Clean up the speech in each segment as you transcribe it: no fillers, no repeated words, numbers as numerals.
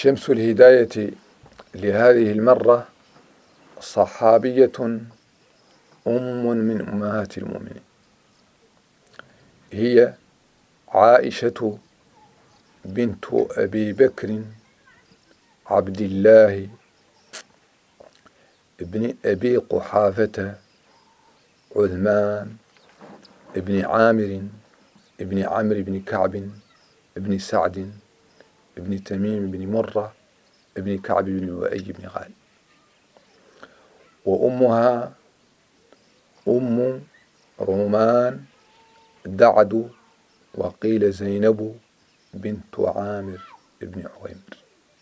شمس الهداية لهذه المرة صحابية من أمهات المؤمنين، هي عائشة بنت أبي بكر عبد الله ابن أبي قحافة عثمان ابن عامر ابن عمرو بن كعب ابن سعد ابن تميم بن مرة ابن كعب بن لؤي بن غالب، وأمها أم رومان دعد، وقيل زينب بنت عامر بن عويمر.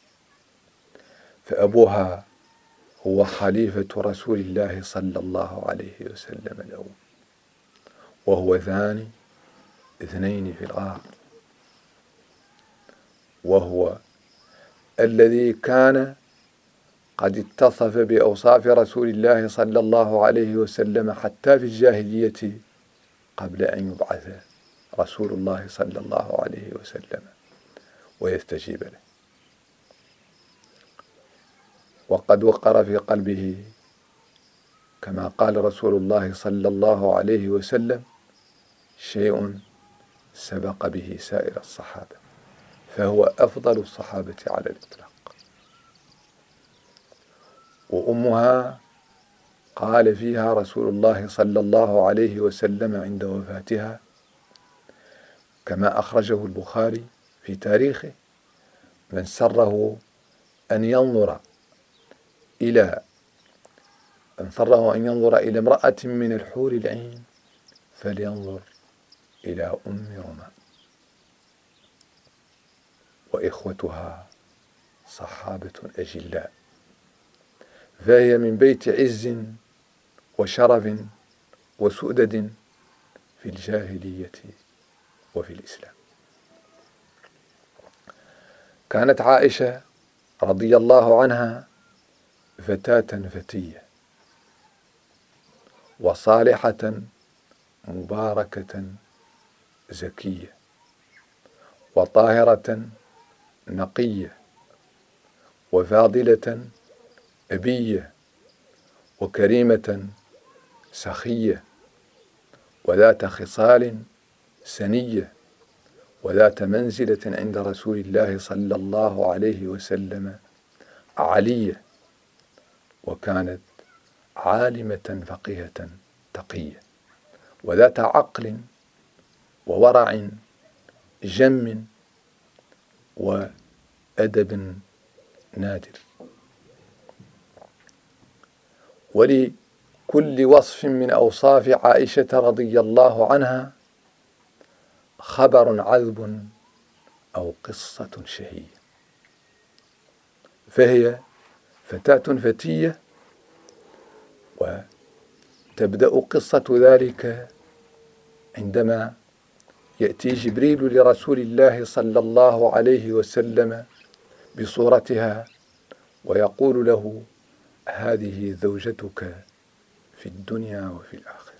فأبوها هو خليفة رسول الله صلى الله عليه وسلم الأول، وهو ثاني اثنين في الغار، وهو الذي كان قد اتصف بأوصاف رسول الله صلى الله عليه وسلم حتى في الجاهلية قبل أن يبعث رسول الله صلى الله عليه وسلم ويستجيب له، وقد وقر في قلبه كما قال رسول الله صلى الله عليه وسلم: شيء سبق به سائر الصحابة، فهو أفضل الصحابة على الإطلاق. وأمها قال فيها رسول الله صلى الله عليه وسلم عند وفاتها كما أخرجه البخاري في تاريخه: من سره أن ينظر إلى امرأة من الحور العين فلينظر إلى أم رومان. وإخوتها صحابة أجلاء، فهي من بيت عز وشرف وسؤدد في الجاهلية وفي الإسلام. كانت عائشة رضي الله عنها فتاة فتية وصالحة مباركة زكية وطاهرة نقية وفاضلة أبية وكريمة سخية وذات خصال سنية وذات منزلة عند رسول الله صلى الله عليه وسلم عالية، وكانت عالمة فقيهة تقية وذات عقل وورع جم وأدب نادر. ولكل وصف من أوصاف عائشة رضي الله عنها خبر عذب أو قصة شهية، فهي فتاة فتية، وتبدأ قصة ذلك عندما يأتي جبريل لرسول الله صلى الله عليه وسلم بصورتها ويقول له: هذه زوجتك في الدنيا وفي الآخرة.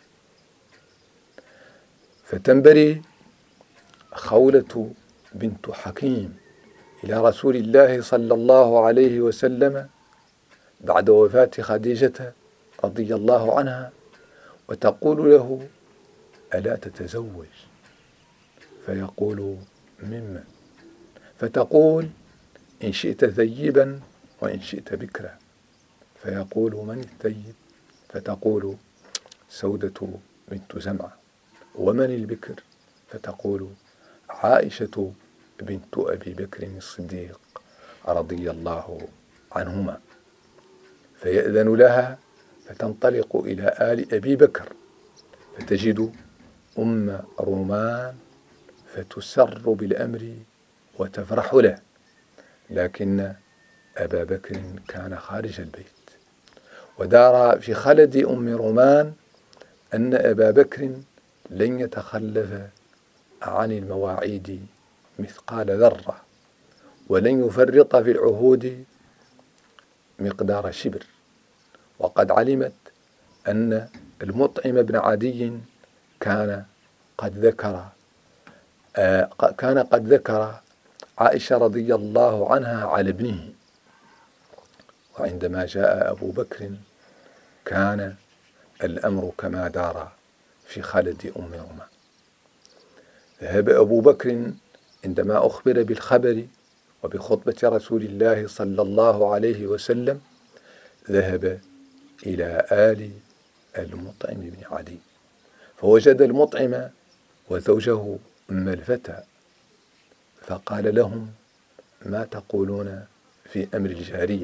فتنبري خولة بنت حكيم إلى رسول الله صلى الله عليه وسلم بعد وفاة خديجة رضي الله عنها، وتقول له: ألا تتزوج؟ فيقول: ممن؟ فتقول: إن شئت ثيبا وإن شئت بكرا. فيقول: من الثيب؟ فتقول: سودة بنت زمعة. ومن البكر؟ فتقول: عائشة بنت أبي بكر الصديق رضي الله عنهما. فيأذن لها فتنطلق إلى آل أبي بكر فتجد أم رومان فتسر بالأمر وتفرح له، لكن أبا بكر كان خارج البيت. ودار في خلد أم رومان أن أبا بكر لن يتخلف عن المواعيد مثقال ذرة، ولن يفرط في العهود مقدار شبر. وقد علمت أن المطعم بن عدي كان قد ذكر عائشة رضي الله عنها على ابنه. وعندما جاء أبو بكر كان الأمر كما دار في خلد أم رومان. ذهب أبو بكر عندما أخبر بالخبر وبخطبة رسول الله صلى الله عليه وسلم، ذهب إلى آل المطعم بن عدي، فوجد المطعم وزوجه أم الفتى، فقال لهم: ما تقولون في أمر الجارية؟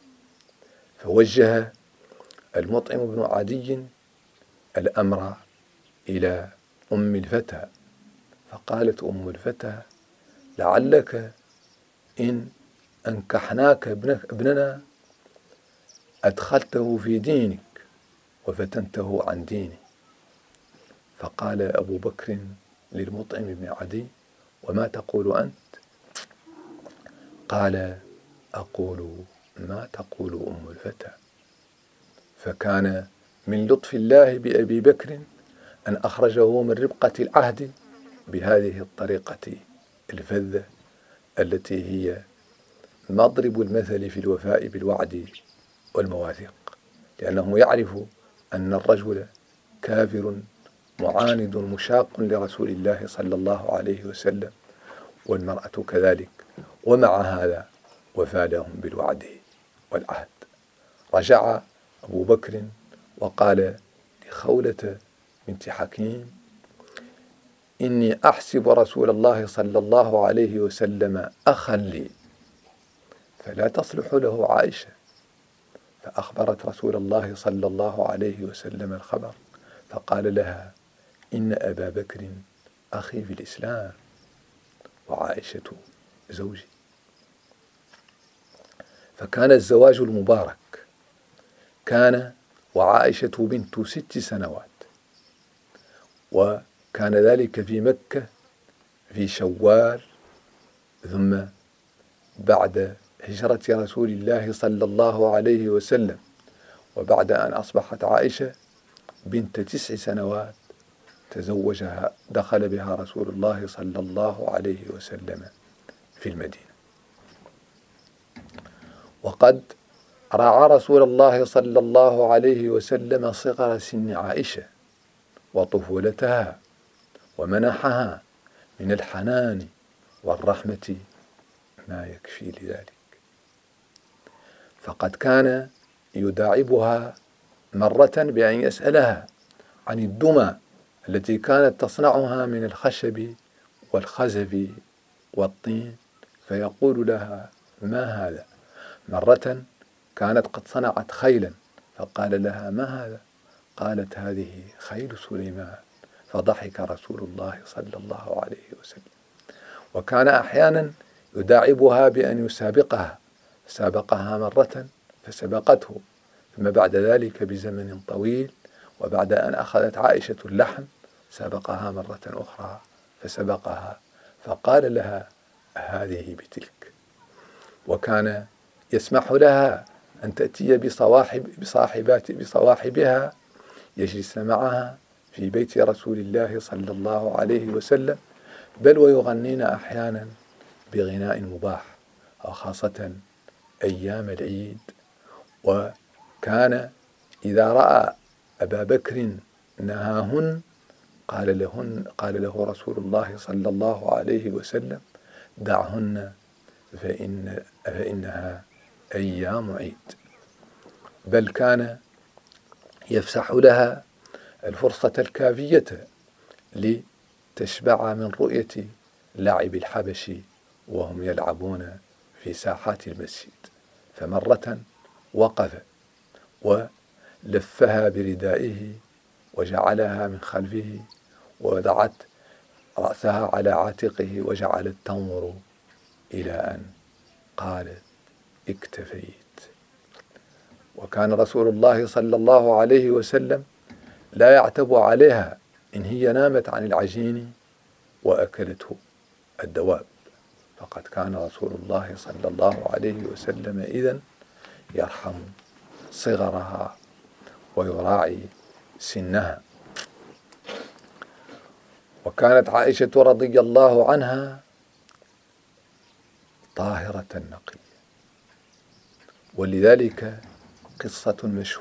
فوجه المطعم بن عدي الأمر إلى أم الفتى، فقالت أم الفتى: لعلك إن أنكحناك ابننا أدخلته في دينك وفتنته عن ديني. فقال أبو بكر للمطعم بن عدي: وما تقول أنت؟ قال: أقول ما تقول أم الفتى. فكان من لطف الله بأبي بكر أن أخرجه من ربقة العهد بهذه الطريقة الفذة التي هي مضرب المثل في الوفاء بالوعد والمواثيق، لأنه يعرف أن الرجل كافر معاند مشاق لرسول الله صلى الله عليه وسلم، والمرأة كذلك، ومع هذا وفى لهم بالوعد والعهد. رجع أبو بكر وقال لخولة بنت حكيم: إني أحسب رسول الله صلى الله عليه وسلم أخا لي، فلا تصلح له عائشة. فأخبرت رسول الله صلى الله عليه وسلم الخبر، فقال لها: إن أبا بكر أخي في الإسلام وعائشة زوجي. فكان الزواج المبارك كان وعائشة بنت 6 سنوات، وكان ذلك في مكة في شوال، ثم بعد هجرة رسول الله صلى الله عليه وسلم، وبعد أن أصبحت عائشة بنت 9 سنوات تزوجها، دخل بها رسول الله صلى الله عليه وسلم في المدينة. وقد راعى رسول الله صلى الله عليه وسلم صغر سن عائشة وطفولتها، ومنحها من الحنان والرحمة ما يكفي لذلك. فقد كان يداعبها مرة بأن يسألها عن الدمى التي كانت تصنعها من الخشب والخزف والطين، فيقول لها: ما هذا؟ مرة كانت قد صنعت خيلا، فقال لها: ما هذا؟ قالت: هذه خيل سليمان. فضحك رسول الله صلى الله عليه وسلم. وكان أحيانا يداعبها بأن يسابقها، سابقها مرة فسبقته، ثم بعد ذلك بزمن طويل وبعد أن أخذت عائشة اللحم سابقها مرة أخرى فسبقها، فقال لها: هذه بتلك. وكان يسمح لها أن تأتي بصواحبها يجلسن معها في بيت رسول الله صلى الله عليه وسلم، بل ويغنين أحيانا بغناء مباح، وخاصة أيام العيد. وكان إذا رأى أبا بكر نهاهن قال له رسول الله صلى الله عليه وسلم: دعهن فإنها أيام عيد. بل كان يفسح لها الفرصة الكافية لتشبع من رؤية لاعب الحبش وهم يلعبون في ساحات المسجد. فمرة وقف ولفها بردائه وجعلها من خلفه، ووضعت رأسها على عاتقه وجعلت تنظر إلى أن قالت: اكتفيت. وكان رسول الله صلى الله عليه وسلم لا يعتب عليها إن هي نامت عن العجين وأكلته الدواب، فقد كان رسول الله صلى الله عليه وسلم إذن يرحم صغرها ويراعي سنها. وكانت عائشة رضي الله عنها طاهرة نقية. ولذلك قصة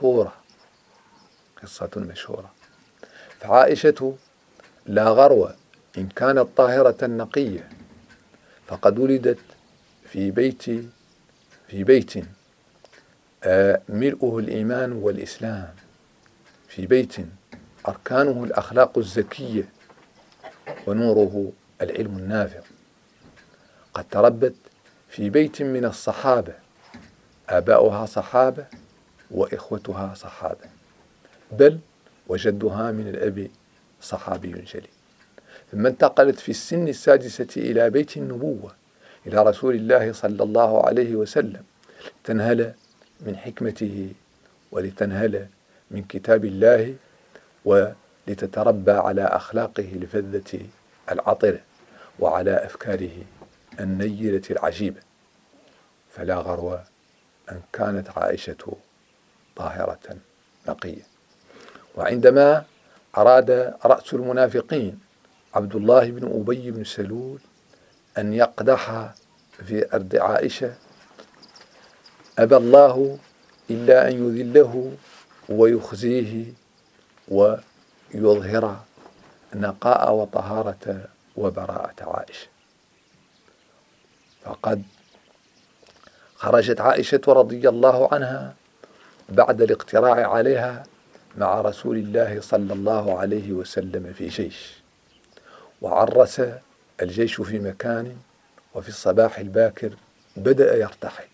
مشهورة فعائشة لا غرو إن كانت طاهرة نقية فقد ولدت في بيت ملؤه الإيمان والإسلام، في بيت أركانه الأخلاق الزكية ونوره العلم النافع. قد تربت في بيت من الصحابة، آباؤها صحابة وإخوتها صحابة، بل وجدها من الأب صحابي جليل. ثم انتقلت في السن السادسة إلى بيت النبوة، إلى رسول الله صلى الله عليه وسلم، تنهل من حكمته ولتنهل من كتاب الله ولتتربى على أخلاقه الفذة العطرة وعلى أفكاره النيرة العجيبة. فلا غرو أن كانت عائشة طاهرة نقية. وعندما أراد رأس المنافقين عبد الله بن أبي بن سلول أن يقدح في أرض عائشة، أبى الله إلا أن يذله ويخزيه ويظهر نقاء وطهارة وبراءة عائشة. فقد خرجت عائشة رضي الله عنها بعد الاقتراع عليها مع رسول الله صلى الله عليه وسلم في جيش، وعرس الجيش في مكان، وفي الصباح الباكر بدأ يرتحل،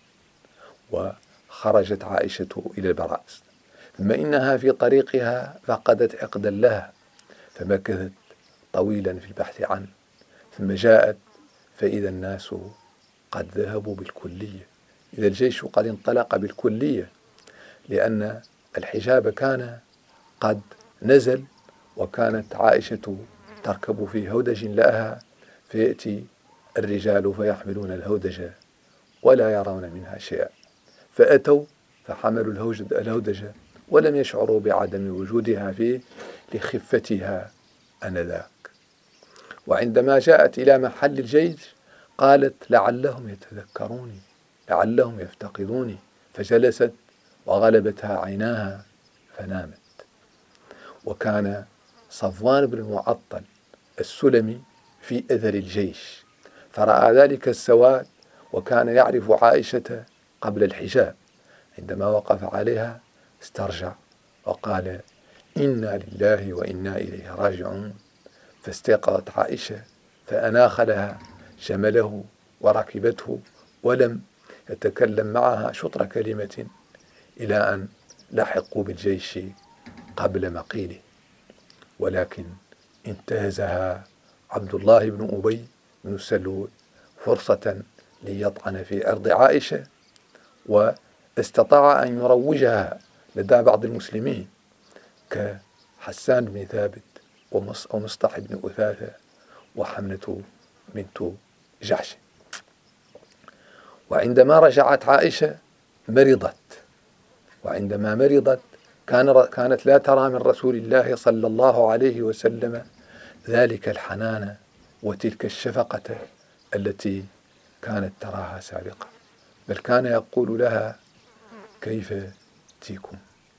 وخرجت عائشة إلى البراز. ثم إنها في طريقها فقدت عقدا لها، فمكثت طويلا في البحث عنه، ثم جاءت فإذا الناس قد ذهبوا بالكلية، إذا الجيش قد انطلق بالكلية، لأن الحجاب كان قد نزل، وكانت عائشة تركب في هودج لها، فيأتي الرجال فيحملون الهودج ولا يرون منها شيئا، فأتوا فحملوا الهودج ولم يشعروا بعدم وجودها فيه لخفتها آنذاك. وعندما جاءت إلى محل الجيش قالت لعلهم يتذكروني، لعلهم يفتقدوني، فجلست وغلبتها عيناها فنامت. وكان صفوان بن المعطل السلمي في أثر الجيش، فرأى ذلك السواد، وكان يعرف عائشة قبل الحجاب، عندما وقف عليها استرجع وقال: إنا لله وإنا إليه راجعون. فاستيقظت عائشة فأناخ لها جمله وركبته، ولم يتكلم معها شطر كلمة إلى أن لحقوا بالجيش قبل مقيله. ولكن انتهزها عبد الله بن أبي بن سلول فرصة ليطعن في أرض عائشة، واستطاع أن يروجها لدى بعض المسلمين كحسان بن ثابت ومصطح بن أثاثة وحمنة بنت جحش. وعندما رجعت عائشة مرضت، وعندما مرضت كانت لا ترى من رسول الله صلى الله عليه وسلم ذلك الحنان وتلك الشفقة التي كانت تراها سابقا، بل كان يقول لها: كيف تيكم؟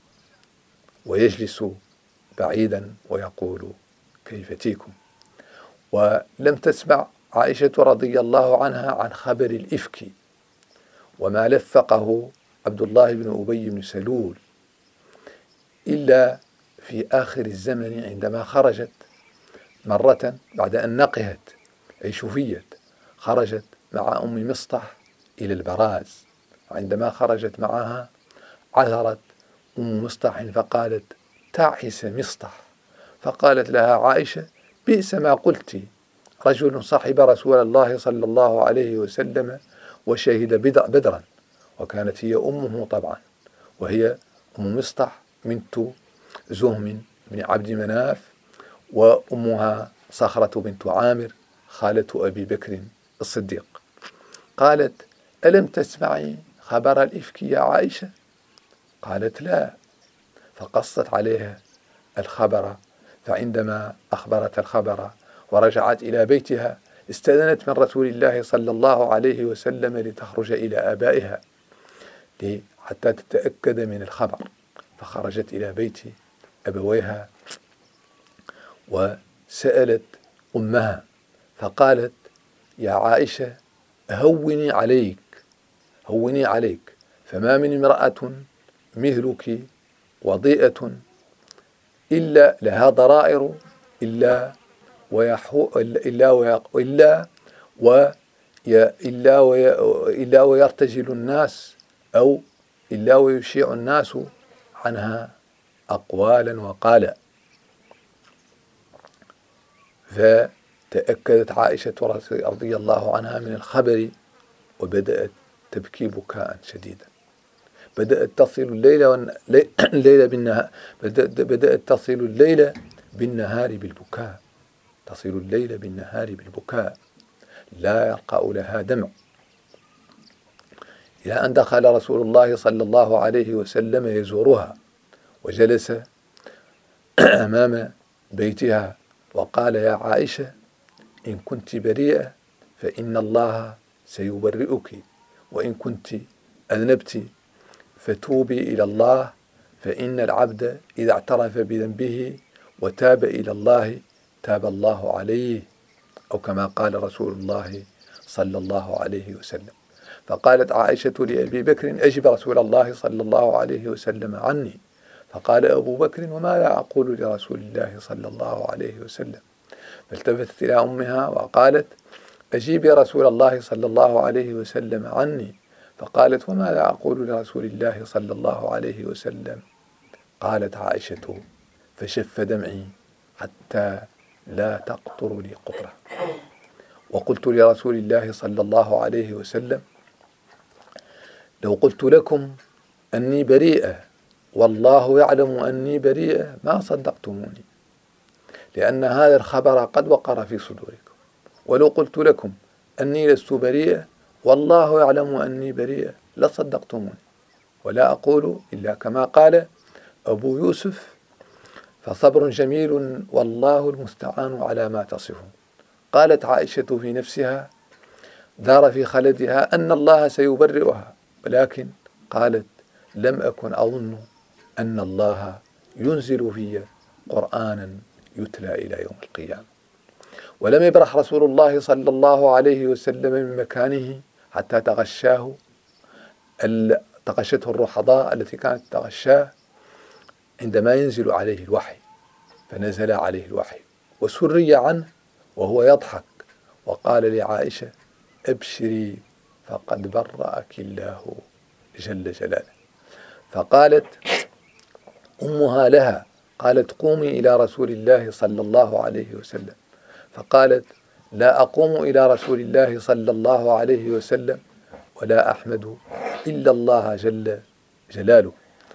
ويجلس بعيدا ويقول: كيف تيكم؟ ولم تسمع عائشة رضي الله عنها عن خبر الإفك وما لفقه عبد الله بن أبي بن سلول إلا في آخر الزمن، عندما خرجت مرة بعد أن نقهت أي شفيت، خرجت مع أم مصطح إلى البراز. عندما خرجت معها عثرت أم مصطح فقالت: تعس مصطح. فقالت لها عائشة: بئس ما قلت، رجل صحب رسول الله صلى الله عليه وسلم وشهد بدرا. وكانت هي أمه طبعا، وهي أم مصطح بنت زهم بن عبد مناف، وأمها صخرة بنت عامر خالة أبي بكر الصديق. قالت: ألم تسمعي خبر الإفك يا عائشة؟ قالت: لا. فقصت عليها الخبر، فعندما أخبرت الخبر ورجعت إلى بيتها استأذنت من رسول الله صلى الله عليه وسلم لتخرج إلى آبائها حتى تتأكد من الخبر، فخرجت إلى بيت أبويها وسألت أمها فقالت: يا عائشة، هوني عليك، فما من امرأة مثلك وضيئة إلا لها ضرائر إلا ويرتجل الناس أو إلا ويشيع الناس عنها أقوالا وقالا. فتأكدت عائشة رضي الله عنها من الخبر وبدأت تبكي بكاء شديدا. بدأت تصل الليل بالنهار بالبكاء، لا يرقأ لها دمع، إلى أن دخل رسول الله صلى الله عليه وسلم يزورها، وجلس أمام بيتها وقال: يا عائشة، إن كنت بريئة فإن الله سيبرئك، وإن كنت أذنبت فتوبي إلى الله، فإن العبد إذا اعترف بذنبه وتاب إلى الله تاب الله عليه، أو كما قال رسول الله صلى الله عليه وسلم. فقالت عائشة لأبي بكر: أجب رسول الله صلى الله عليه وسلم عني. فقال أبو بكر: وماذا أقول لرسول الله صلى الله عليه وسلم؟ فالتفتت إلى أمها وقالت: أجيبي رسول الله صلى الله عليه وسلم عني. فقالت: وماذا أقول لرسول الله صلى الله عليه وسلم؟ قالت عائشة: فشف دمعي حتى لا تقطر لي قطرة. وقلت لرسول الله صلى الله عليه وسلم: لو قلت لكم أني بريئة والله يعلم أني بريئة ما صدقتموني، لأن هذا الخبر قد وقر في صدوركم. ولو قلت لكم أني لست بريئة والله يعلم أني بريئة لصدقتموني، ولا أقول إلا كما قال أبو يوسف: فصبر جميل والله المستعان على ما تصفون. قالت عائشة في نفسها دار في خلدها أن الله سيبرئها، ولكن قالت: لم أكن أظن أن الله ينزل في قرآنا يتلى إلى يوم القيامة. ولم يبرح رسول الله صلى الله عليه وسلم من مكانه حتى تغشته الرحضاء التي كانت تغشاه عندما ينزل عليه الوحي، فنزل عليه الوحي وسري عنه وهو يضحك، وقال لعائشة: أبشري فقد برأك الله جل جلاله. فقالت أمها لها، قالت: قومي إلى رسول الله صلى الله عليه وسلم. فقالت: لا أقوم إلى رسول الله صلى الله عليه وسلم ولا أحمد إلا الله جل جلاله.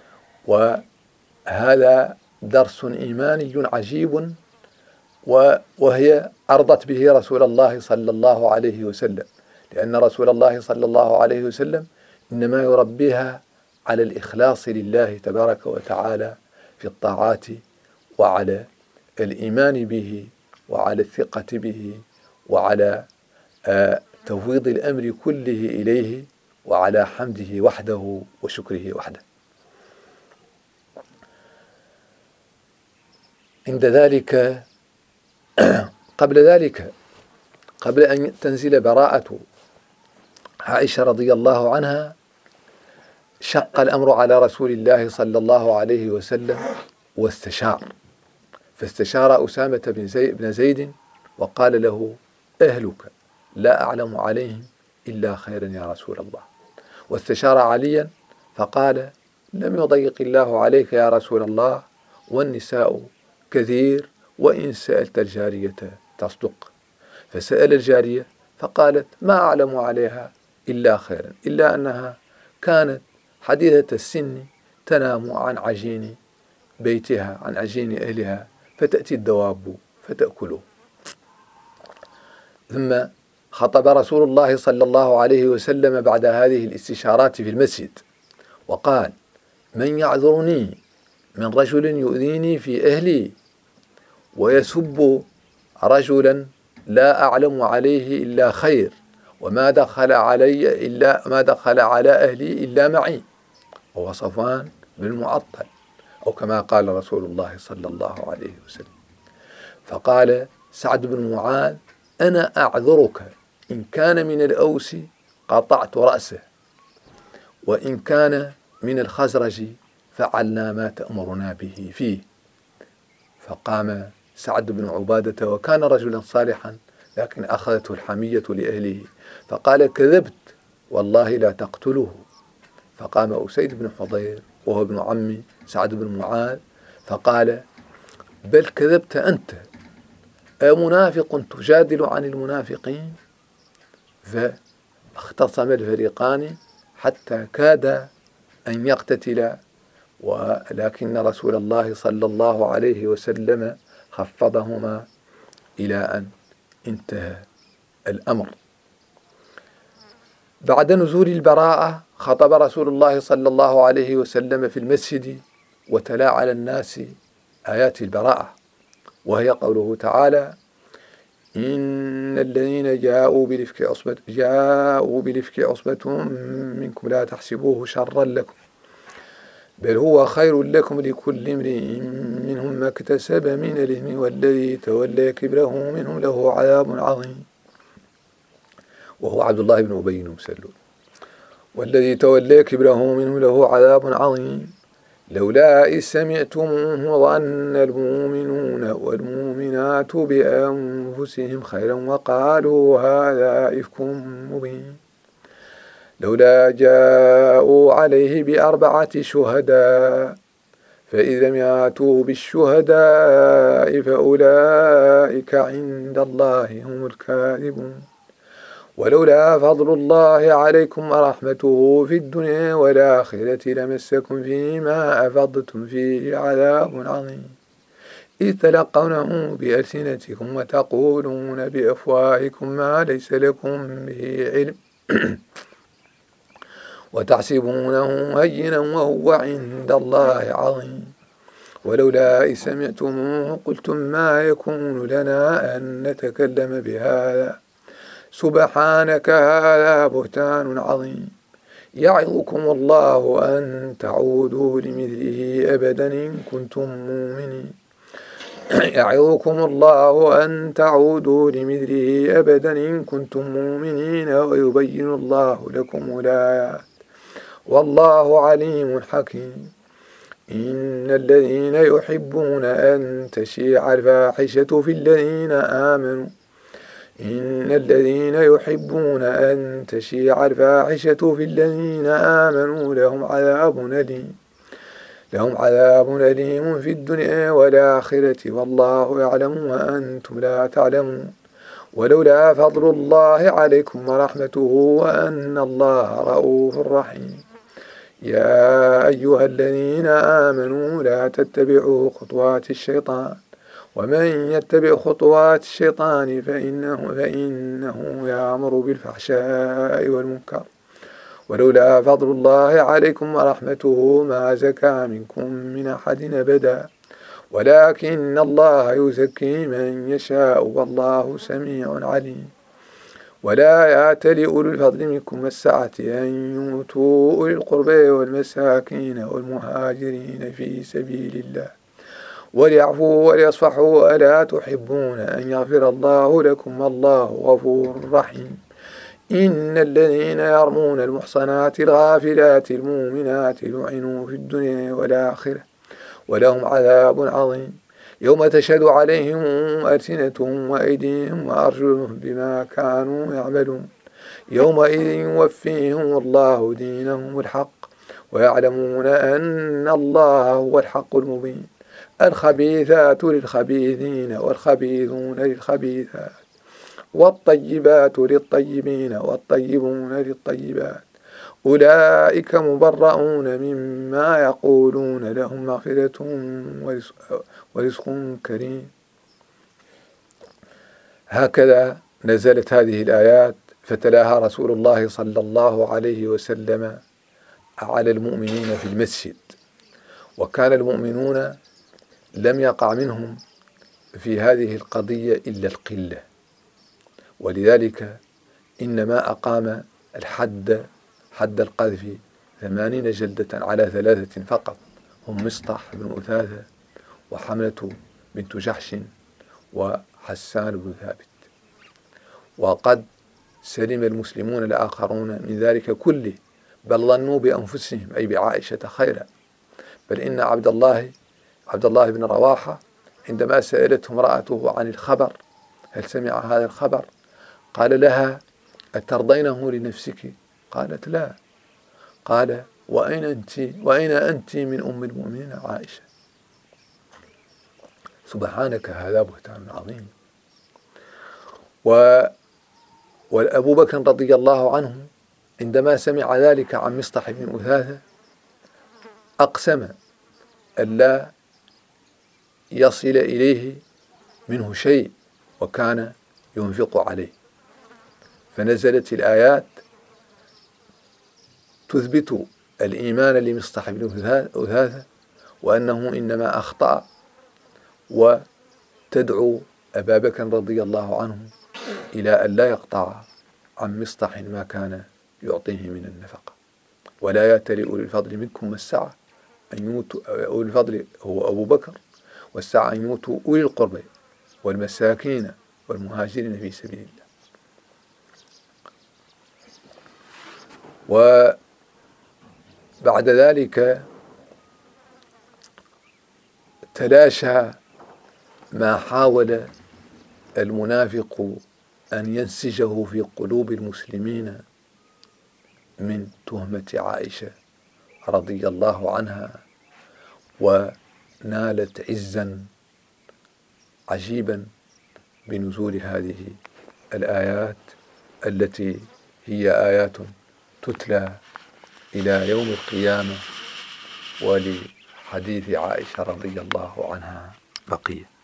وهذا درس إيماني عجيب، وهي أرضت به رسول الله صلى الله عليه وسلم، لأن رسول الله صلى الله عليه وسلم إنما يربيها على الإخلاص لله تبارك وتعالى في الطاعات، وعلى الإيمان به، وعلى الثقة به، وعلى تفويض الأمر كله إليه، وعلى حمده وحده وشكره وحده. عند ذلك قبل أن تنزل براءة عائشة رضي الله عنها، شق الأمر على رسول الله صلى الله عليه وسلم فاستشار أسامة بن زيد وقال له: أهلك لا أعلم عليهم إلا خيرا يا رسول الله. واستشار عليا فقال: لم يضيق الله عليك يا رسول الله، والنساء كثير، وإن سألت الجارية تصدق. فسأل الجارية فقالت: ما أعلم عليها إلا خيرا، إلا أنها كانت حديثة السن تنام عن عجين بيتها، عن عجين أهلها، فتأتي الدواب فتأكله. ثم خطب رسول الله صلى الله عليه وسلم بعد هذه الاستشارات في المسجد وقال: من يعذرني من رجل يؤذيني في أهلي ويسب رجلا لا أعلم عليه إلا خير، وما دخل على أهلي إلا معي، وهو صفوان بن المعطل، أو كما قال رسول الله صلى الله عليه وسلم. فقال سعد بن معاذ: أنا أعذرك، إن كان من الأوس قطعت رأسه، وإن كان من الخزرج فعلنا ما تأمرنا به فيه. فقام سعد بن عبادة، وكان رجلا صالحا، لكن أخذته الحمية لأهله، فقال: كذبت، والله لا تقتلوه. فقام أسيد بن حضير وهو ابن عم سعد بن معاذ فقال: بل كذبت أنت، أمنافق تجادل عن المنافقين؟ فاختصم الفريقان حتى كاد أن يقتتلا، ولكن رسول الله صلى الله عليه وسلم خفضهما إلى أن انتهى الأمر. بعد نزول البراءة خطب رسول الله صلى الله عليه وسلم في المسجد، وتلا على الناس آيات البراءة، وهي قوله تعالى: إن الذين جاءوا بالإفك عصبة منكم لا تحسبوه شرا لكم، بل هو خير لكم، لكل امرئ منهم ما اكتسب من الإثم، والذي تولى كبره منهم له عذاب عظيم، وهو عبد الله بن أبي بن سلول. والذي تولى كبره منهم له عذاب عظيم، لولا إذ سمعتموه ظن المؤمنون والمؤمنات بأنفسهم خيرا وقالوا هذا إفك مبين، لولا جاءوا عليه ب4 شهداء، فإذا لم يأتوا بالشهداء فأولئك عند الله هم الكاذبون، ولولا فضل الله عليكم ورحمته في الدنيا والآخرة لمسكم فيما أفضتم فيه عذاب عظيم، إذ تلقونه بألسنتكم وتقولون بأفواهكم ما ليس لكم به علم وتحسبونه هينا وهو عند الله عظيم، ولولا إذ سمعتموه قلتم ما يكون لنا أن نتكلم بهذا، سبحانك هذا بهتان عظيم، يعظكم الله أن تعودوا لمثله أبدا إن كنتم مؤمنين، يعظكم الله أن تعودوا لمثله أبدا إن كنتم مؤمنين، ويبين الله لكم الآيات والله عليم حكيم. إن الذين يحبون أن تشيع الفاحشة في الذين آمنوا لهم عذاب أليم في الدنيا والآخرة، والله يعلم وأنتم لا تعلمون، ولولا فضل الله عليكم ورحمته وأن الله رؤوف رحيم. يا أيها الذين آمنوا لا تتبعوا خطوات الشيطان، ومن يتبع خطوات الشيطان فإنه يأمر بالفحشاء والمنكر، ولولا فضل الله عليكم ورحمته ما زكى منكم من أحد أبدا، ولكن الله يزكي من يشاء والله سميع عليم. ولا يأتل أولو الفضل منكم والسعة أن يؤتوا أولي القربى والمساكين والمهاجرين في سبيل الله وليعفوا وليصفحوا، ألا تحبون أن يغفر الله لكم والله غفور رحيم. إن الذين يرمون المحصنات الغافلات المؤمنات لعنوا في الدنيا والآخرة ولهم عذاب عظيم، يوم تشهد عليهم ألسنتهم وأيديهم وأرجلهم بما كانوا يعملون، يومئذ يوفيهم الله دينهم الحق ويعلمون أن الله هو الحق المبين. الخبيثات للخبيثين والخبيثون للخبيثات، والطيبات للطيبين والطيبون للطيبات، أولئك مبرؤون مما يقولون، لهم مغفرة ورزق كريم. هكذا نزلت هذه الآيات، فتلاها رسول الله صلى الله عليه وسلم على المؤمنين في المسجد، وكان المؤمنون لم يقع منهم في هذه القضية إلا القلة، ولذلك إنما أقام حد القذف 80 جلدة على 3 فقط، هم مصطح بن أثاثة وحملة بنت جحش وحسان بن ثابت. وقد سلم المسلمون الآخرون من ذلك كله، بل ظنوا بأنفسهم أي بعائشة خيرا. بل إن عبد الله بن رواحة عندما سألته امرأته عن الخبر، هل سمع هذا الخبر؟ قال لها: أترضينه لنفسك؟ قالت: لا. قال: وأين أنت من أم المؤمنين عائشة؟ سبحانك، هذا بهتان عظيم. وأبو بكر رضي الله عنه عندما سمع ذلك عن مصطح بن أثاثة أقسم ألا يصل إليه منه شيء، وكان ينفق عليه، فنزلت الآيات تثبت الإيمان لمصطح بن أثاثة وأنه إنما أخطأ، وتدعو أبا بكر رضي الله عنه إلى أن لا يقطع عن مصطح ما كان يعطيه من النفقة. ولا يأتل أولي الفضل منكم والسعة أن يؤتوا، أولي الفضل هو أبو بكر، والسعة أن يؤتوا أولي القربى والمساكين والمهاجرين في سبيل الله. وبعد ذلك تلاشى ما حاول المنافق أن ينسجه في قلوب المسلمين من تهمة عائشة رضي الله عنها، ونالت عزا عجيبا بنزول هذه الآيات التي هي آيات تتلى إلى يوم القيامة، ولحديث عائشة رضي الله عنها بقية.